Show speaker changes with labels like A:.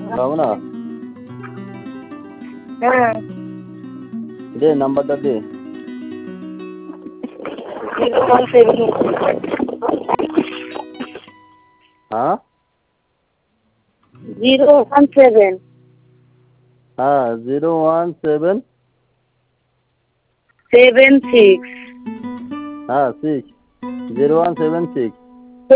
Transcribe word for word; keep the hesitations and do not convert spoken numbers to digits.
A: পাবো না?
B: হ্যাঁ।
A: দে নাম্বারটা দে।
B: জিরো ওয়ান সেভেন
A: হ্যাঁ
B: জিরো ওয়ান সেভেন
A: হ্যাঁ zero one seven
B: seven six
A: হ্যাঁ six zero one seven six